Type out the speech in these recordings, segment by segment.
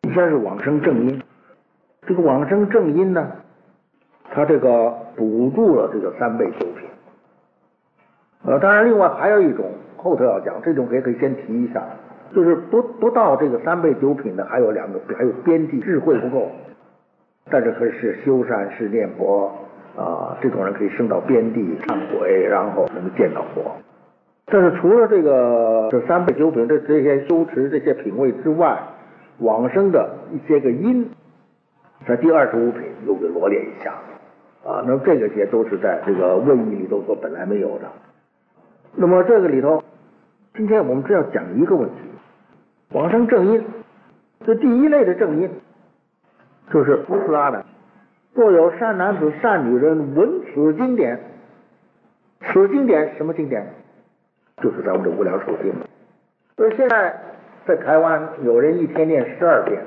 先是往生正因，这个往生正因呢，它这个补助了这个三倍九品。当然另外还有一种，后头要讲，这种也可以先提一下，就是不到这个三倍九品的还有两个，还有边地智慧不够，但是可是修善是念佛这种人可以升到边地忏悔，然后能见到佛。但是除了这三倍九品这些修持这些品位之外，往生的一些个因，在第25品又给罗列一下那么这个些都是在这个问义里头所本来没有的。那么这个里头，今天我们只要讲一个问题，往生正因，这第一类的正因就是福斯阿难，若有善男子善女人闻此经典，此经典什么经典？就是咱们的无量寿经。所以现在在台湾有人一天念12遍，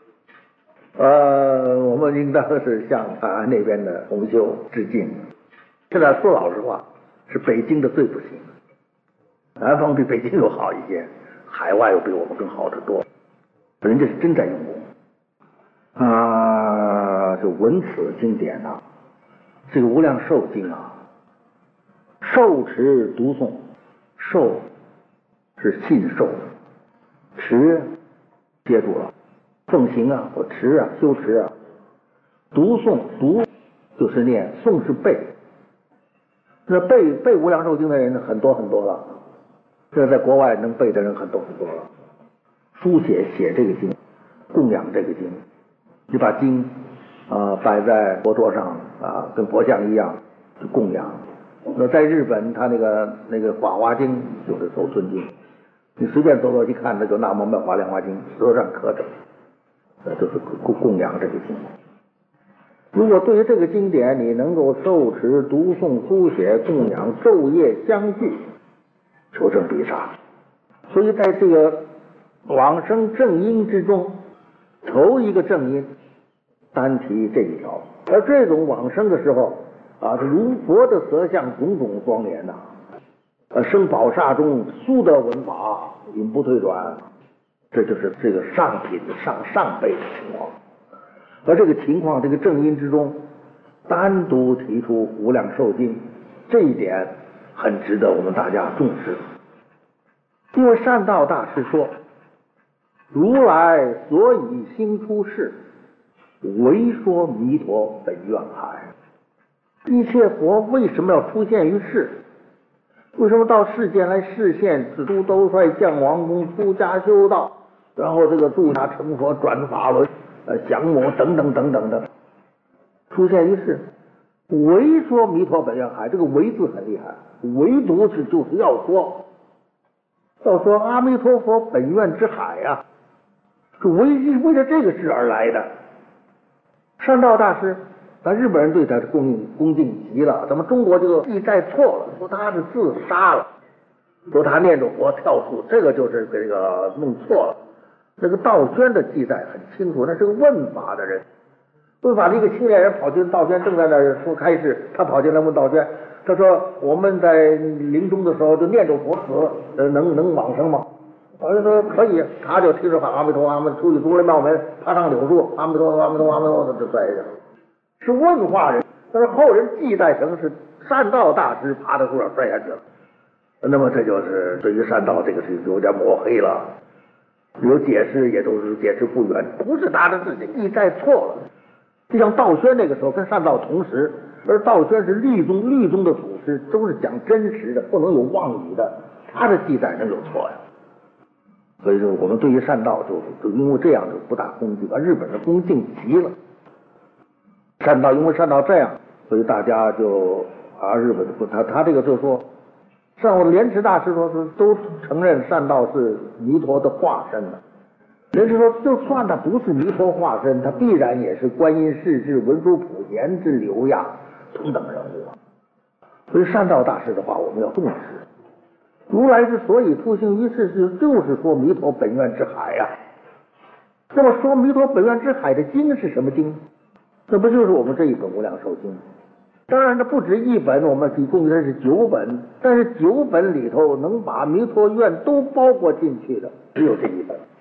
我们应当是向那边的同修致敬。现在说老实话，是北京的最不行，南方比北京又好一些，海外又比我们更好得多，人家是真在用功就闻此经典这个无量寿经受持读诵，受是信受，持接住了，奉行或持修持读诵，读就是念，诵是背。那背无量寿经的人很多很多了，这在国外能背的人很多很多了。书写这个经，供养这个经，你把经摆在佛桌上跟佛像一样去供养。那在日本他那个法华经就是守存经，你随便走去看，那就南无妙法莲华经舌上刻着，就是供养这个经。如果对于这个经典你能够受持读诵书写供养昼夜相续，求生必杀。所以在这个往生正因之中，头一个正因单提这一条。而这种往生的时候是如佛的色相种种庄严生宝刹中速得闻法，永不退转，这就是这个上品上辈的情况。而这个情况，这个正因之中单独提出无量寿经，这一点很值得我们大家重视。因为善道大师说，如来所以兴出世，唯说弥陀本愿海。一切佛为什么要出现于世？为什么到世间来示现紫都兜率降王宫出家修道，然后这个住家成佛转法轮降魔等等等等的出现于世，唯说弥陀本愿海。这个唯字很厉害，唯独就是要说阿弥陀佛本愿之海是为了这个事而来的。善道大师，咱日本人对他的恭敬极了，咱们中国这个记载错了，说他是自杀了，说他念着佛跳树，这个就是这个弄错了。这个道宣的记载很清楚，那是个问法的人，问法的一个青年人跑进道宣，正在那儿说开示，他跑进来问道宣，他说我们在临终的时候就念着佛词，能往生吗？道宣说可以，他就听着喊阿弥陀佛，阿弥陀佛，出去出来庙门，爬上柳树，阿弥陀佛，阿弥陀佛，阿弥陀佛，就摔下，是问话人，但是后人记载成是善道大师爬到树上摔下去了。那么这就是对于善道这个事情有点抹黑了。有解释也都是解释不圆，不是他的事情，记载错了。就像道宣那个时候跟善道同时，而道宣是律宗的祖师，都是讲真实的，不能有妄语的，他的记载能有错呀？所以说我们对于善道就因为这样就不大恭敬，日本人恭敬极了。善道因为善道这样，所以大家就日本他这个就说。上我莲池大师说是都承认善道是弥陀的化身了。莲池说，就算他不是弥陀化身，他必然也是观音世智、文殊普贤之流呀，同等人物。所以善道大师的话我们要重视。如来之所以出行于世，就是说弥陀本愿之海那么说弥陀本愿之海的经是什么经？那不就是我们这一本无量寿经？当然这不止一本，我们一共是9本，但是9本里头能把弥陀愿都包括进去的只有这一本。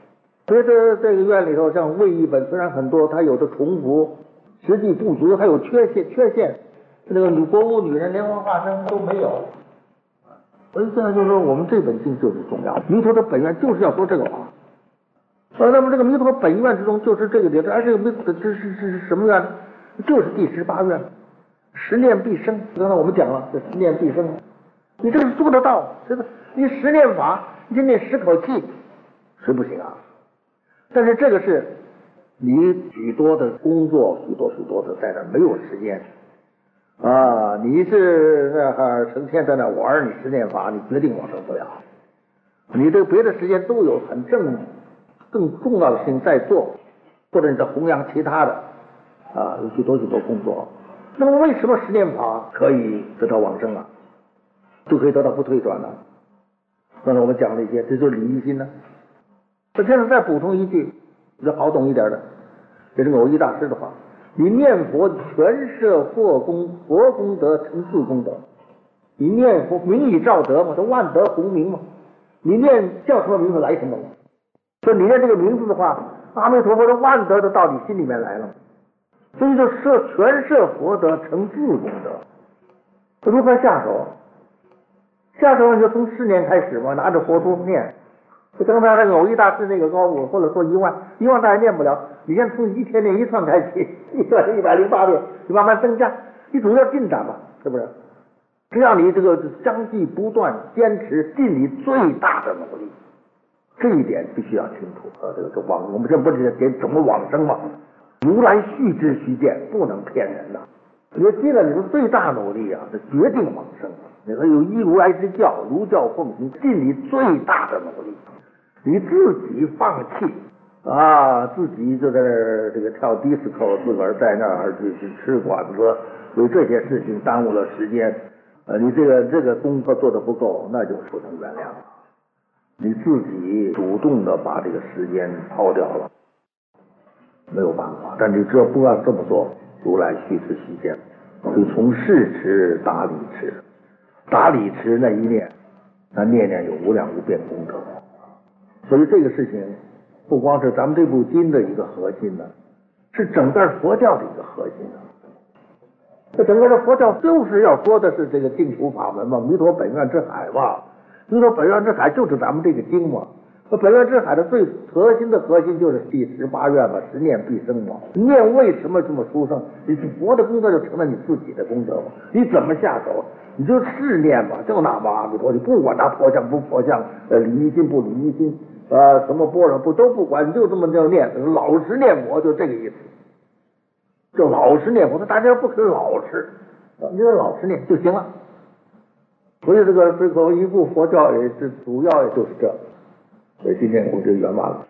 所以这个院里头，像魏译本虽然很多，它有的重复，实际不足，还有缺陷。那个国务女人连环画生都没有。所以现在就是说，我们这本经就是重要，弥陀的本愿就是要说这个话。那么这个弥陀本愿之中就是这个点，而这个这是什么愿？就是第18愿，十念必生。刚才我们讲了，这十念必生，你这个做得到，真的，你十念法，你念10口气，谁不行啊？但是这个是你许多的工作，许多的在那没有时间啊！你是成天在那玩，你十念法，你决定往生不了。你这个别的时间都有更重要的事情在做，或者你在弘扬其他的啊，有许多工作。那么为什么十念法可以得到往生啊？就可以得到不退转呢？刚才我们讲了一些，这就是理一心呢。我现在再补充一句，比较好懂一点的，这是偶一大师的话：你念佛全摄佛功德成自功德。你念佛名以照德嘛，这万德洪名嘛。你念叫什么名字来什么？所以你念这个名字的话，阿弥陀佛的万德都到你心里面来了。所以就全摄佛德成自功德。如何下手？下手就从4念开始嘛，拿着佛珠念。就刚才那个偶一大师那个高我，或者说1万大家念不了，你先从一天念1串开始，108遍，你慢慢增加，你总要进展嘛，是不是？只要你这个相继不断坚持，尽你最大的努力，这一点必须要清楚。我们这不是讲怎么往生嘛？如来须知须见，不能骗人呐。你说尽了你的最大努力啊，这决定往生。你说有依如来之教，如教奉行，尽你最大的努力。你自己放弃啊，自己就在这个跳迪斯科，自个儿在那儿去吃馆子，为这些事情耽误了时间。你这个功课做得不够，那就不能原谅了。你自己主动的把这个时间抛掉了，没有办法。但你这不要这么做，如来须知须见，就从事持达理持，达理持那一念，那念念有无量无边功德。所以这个事情不光是咱们这部经的一个核心呢，是整个佛教的一个核心呢。这整个的佛教就是要说的是这个净土法门嘛，弥陀本愿之海嘛。弥陀本愿之海就是咱们这个经嘛。那本愿之海的最核心就是第18愿嘛，十念必生嘛。念为什么这么殊胜？你佛的功德就成了你自己的功德嘛。你怎么下手？你就试念吧，就那么阿弥陀，你不管他破相不破相，理一心不理一心，什么般若不都不管，你就这么念，老实念佛，就这个意思。就老实念佛，大家不肯老实，你就老实念就行了。所以这个一部佛教也是主要也就是这。所以今天我们就圆满了。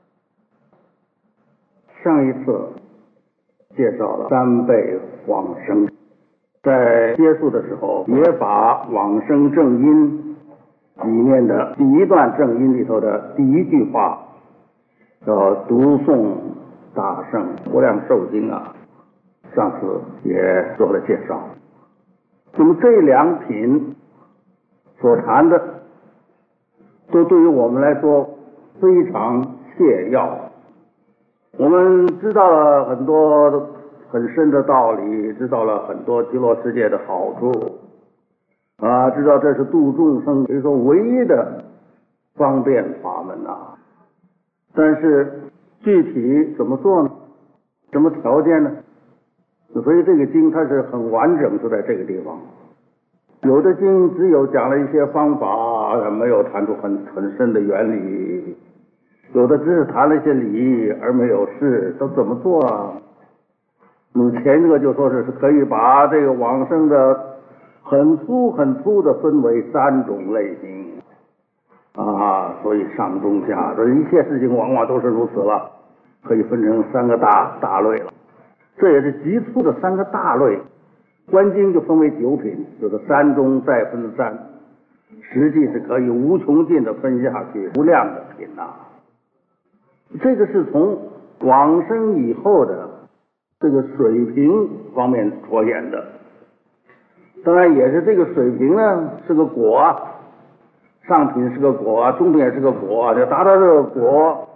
上一次介绍了3辈往生，在结束的时候也把往生正音里面的第一段正音里头的第一句话叫读诵大圣无量寿经啊，上次也做了介绍。那么这2品所谈的都对于我们来说非常切要。我们知道了很多很深的道理，知道了很多极乐世界的好处啊，知道这是度众生可以说唯一的方便法门啊。但是具体怎么做呢？什么条件呢？所以这个经它是很完整，就在这个地方。有的经只有讲了一些方法，没有谈出很深的原理；有的只是谈了一些理，而没有事，都怎么做啊？前这个就说是可以把这个往生的很粗的分为3种类型啊，所以上中下，这一切事情往往都是如此了，可以分成3个大类了。这也是极粗的3个大类。观经就分为9品，就是3中再分3，实际是可以无穷尽的分下去，无量的品呐。这个是从往生以后的这个水平方面着眼的。当然也是这个水平呢是个果啊，上品是个果啊，中品也是个果啊，就达到这个果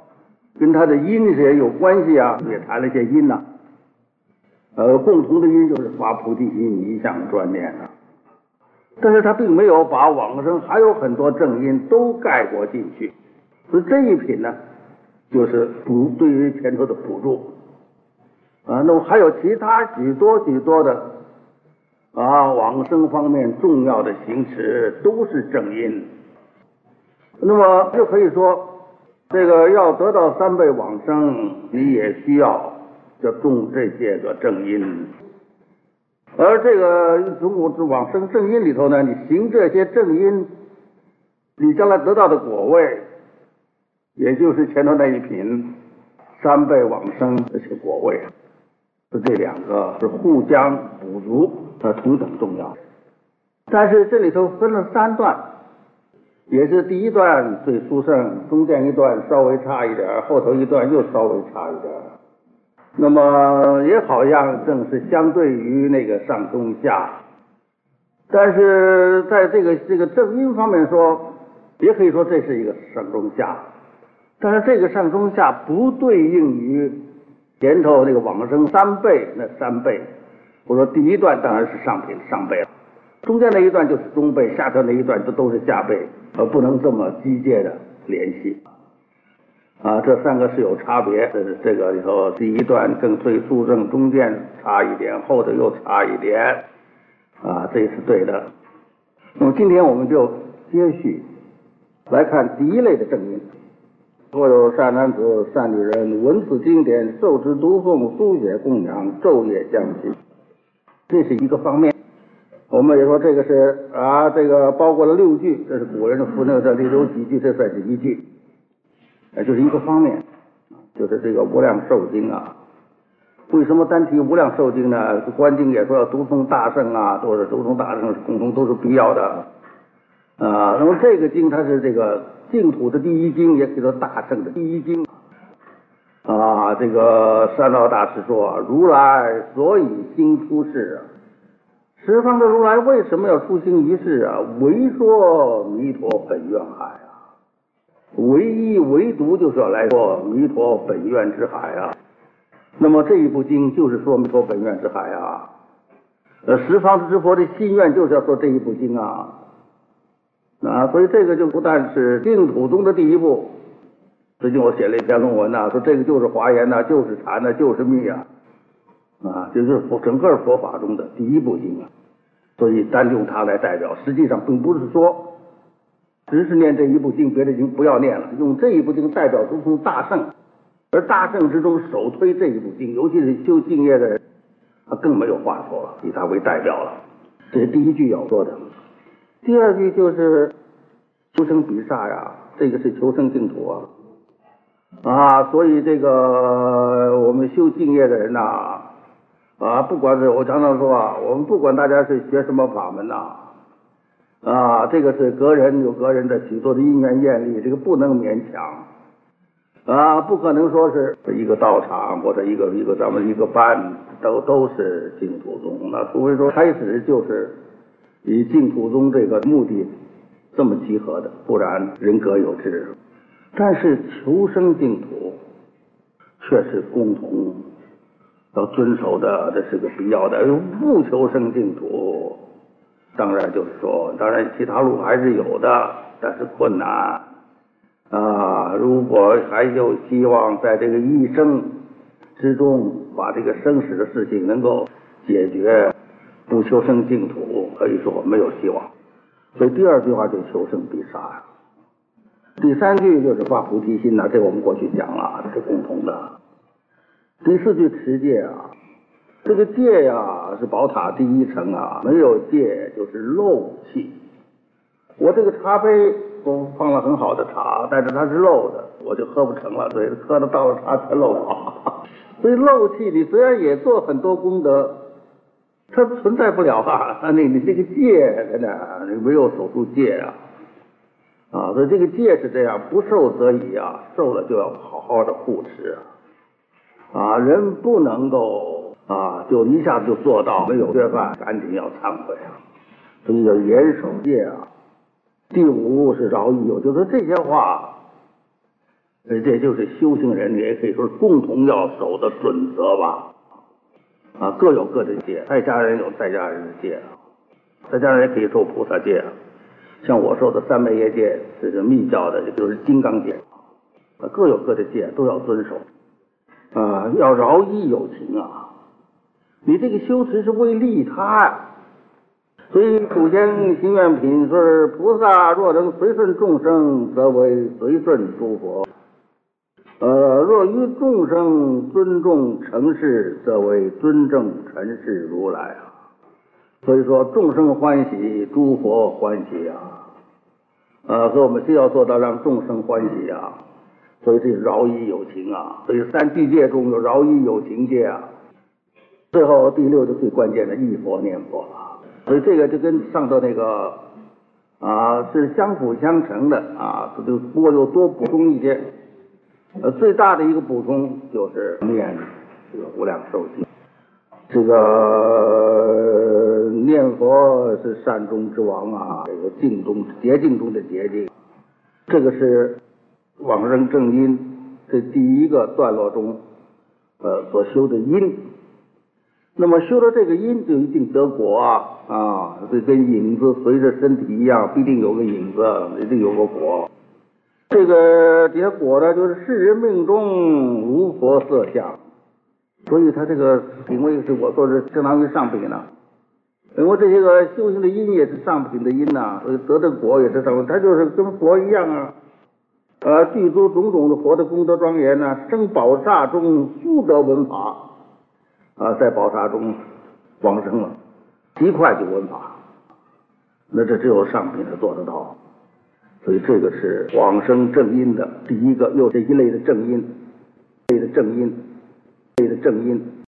跟他的因也有关系啊，也谈了一些因呐。共同的因就是发菩提心，一向专念啊。但是他并没有把往生还有很多正因都概括进去，所以这一品呢，就是对于前头的补助啊。那么还有其他许多的往生方面重要的行持都是正因。那么就可以说，这个要得到三倍往生，你也需要种这些个正因。而这个往生正因里头呢，你行这些正因，你将来得到的果位，也就是前头那一品三倍往生这些果位，是这两个是互相补足，同等重要。但是这里头分了三段，也是第一段最殊胜，中间一段稍微差一点，后头一段又稍微差一点。那么也好像正是相对于那个上中下，但是在这个正因方面说，也可以说这是一个上中下，但是这个上中下不对应于前头那个往生三倍那三倍。我说第一段当然是上倍了，中间那一段就是中倍，下头那一段都是下倍，不能这么机械的联系。这三个是有差别，这个里头第一段更最殊胜，中间差一点，后头又差一点，这是对的。那么今天我们就接续来看第一类的正因。所有善男子、善女人，闻此经典，受之读诵、书写供养，昼夜相续，这是一个方面。我们也说这个是这个包括了6句，这是古人的符，这里有几句，这算是一句。就是一个方面，就是这个无量寿经啊。为什么单提无量寿经呢？观经也说要读诵大圣啊，都是读诵大圣，共同都是必要的。那么这个经它是这个净土的第一经，也可以说大圣的第一经。这个三道大师说，如来所以兴出世十方的如来为什么要出行于世唯说弥陀本愿海唯独就是要来说弥陀本愿之海那么这一部经就是说弥陀本愿之海十方之佛的心愿就是要说这一部经所以这个就不但是净土宗的第一部。最近我写了一篇论文说这个就是华严就是禅就是密就是整个佛法中的第一部经所以单用它来代表，实际上并不是说只是念这一部经，别的经不要念了，用这一部经代表读诵大圣，而大圣之中首推这一部经，尤其是修净业的人，他更没有话说了，以他为代表了。这是第一句要说的。第二句就是求生比萨这个是求生净土所以这个我们修净业的人不管是我常常说我们不管大家是学什么法门这个是个人有个人的许多的因缘业力，这个不能勉强不可能说是一个道场或者一个咱们一个班都是净土宗，除非说开始就是以净土宗这个目的这么集合的，不然人各有志。但是求生净土却是共同要遵守的，这是个必要的。不求生净土，当然就是说，当然其他路还是有的，但是困难如果还有希望在这个一生之中把这个生死的事情能够解决，不求生净土可以说没有希望。所以第二句话就求生必杀第三句就是发菩提心这我们过去讲了，这是共同的。第四句持戒这个戒是宝塔第一层没有戒就是漏气。我这个茶杯我放了很好的茶，但是它是漏的，我就喝不成了，所以喝得到了茶全漏了。所以漏气你虽然也做很多功德，它存在不了你这个戒在哪？你没有守住戒所以这个戒是这样，不受则已受了就要好好的护持人不能够就一下子就做到没有缺犯，赶紧要忏悔所以叫严守戒第五是饶益友，就是这些话这就是修行人也可以说共同要守的准则吧。各有各的戒，在家人有在家人的戒，在家人也可以受菩萨戒。像我受的三昧耶戒，这是密教的，也就是金刚戒。各有各的戒，都要遵守。要饶益有情啊！你这个修持是为利他呀。所以祖先行愿品说，菩萨若能随顺众生，则为随顺诸佛。若于众生尊重承事，则为尊正承事如来啊。所以说众生欢喜，诸佛欢喜啊。所以我们需要做到让众生欢喜啊。所以这是饶益有情啊。所以三谛戒中有饶益有情戒啊。最后第六就最关键的忆佛念佛了。所以这个就跟上头那个是相辅相成的啊。不过又多补充一些。最大的一个补充就是念这个无量寿经。这个念佛是善中之王啊，这个净中洁净中的洁净。这个是往生正因这第一个段落中所修的因。那么修了这个因就一定得果啊，这跟影子随着身体一样，必定有个影子，一定有个果。这个结果呢，就是世人命中如佛色相，所以他这个品位是我说是相当于上品了。因为这些个修行的因也是上品的因呐，所以得的果也是上品，他就是跟佛一样啊。具足种种的佛的功德庄严呢，生宝刹中速得闻法在宝刹中往生了，极快就闻法。那这只有上品才做得到。所以这个是往生正因的第一个，又是一类的正因，类的正因。